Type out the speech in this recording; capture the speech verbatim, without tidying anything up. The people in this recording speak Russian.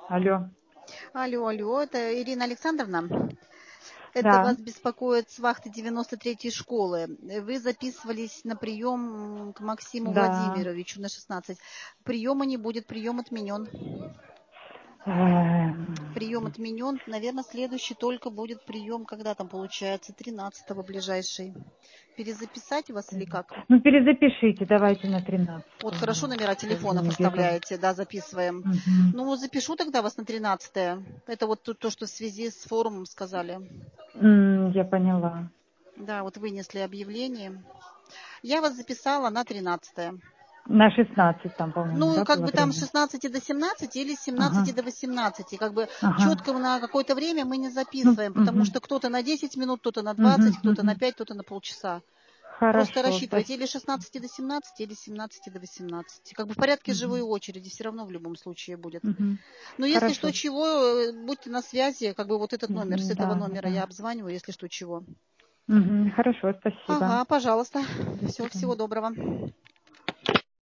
Алло. Алло, алло, это Ирина Александровна. Это Да. вас беспокоит с вахты девяносто третьей школы. Вы записывались на прием к Максиму Да. Владимировичу на шестнадцать. Приема не будет, прием отменен. Эм, Прием отменен. Наверное, следующий только будет прием, когда там получается, тринадцатого ближайший. Перезаписать вас или как? Ну, перезапишите, давайте на тринадцатое. Вот хорошо номера Я уже телефонов не бегала. оставляете, да, записываем. Мгм. Ну, запишу тогда вас на тринадцатое. Это вот то, то, что в связи с форумом сказали. М, Я поняла. Да, вот вынесли объявление. Я вас записала на тринадцатое. На шестнадцать там, по-моему, Ну, да, как было бы там с время? шестнадцати до семнадцати или с семнадцати Ага. до восемнадцати. Как бы Ага. четко на какое-то время мы не Ну, записываем, потому угу. что кто-то на десять минут, кто-то на двадцать, Угу, кто-то на угу. пять, кто-то на полчаса. Просто Хорошо, рассчитывайте или с спасибо. шестнадцати до семнадцати, или с семнадцати до восемнадцати. Как бы в порядке живой Угу. очереди все равно в любом случае будет. Угу. Но если что, Хорошо. чего, э, будьте на связи, как бы вот этот номер, с Мгм. этого Да, номера я да. обзваниваю, если что, чего. Угу. Хорошо, спасибо. Ага, пожалуйста. До Все, всего свидания. доброго.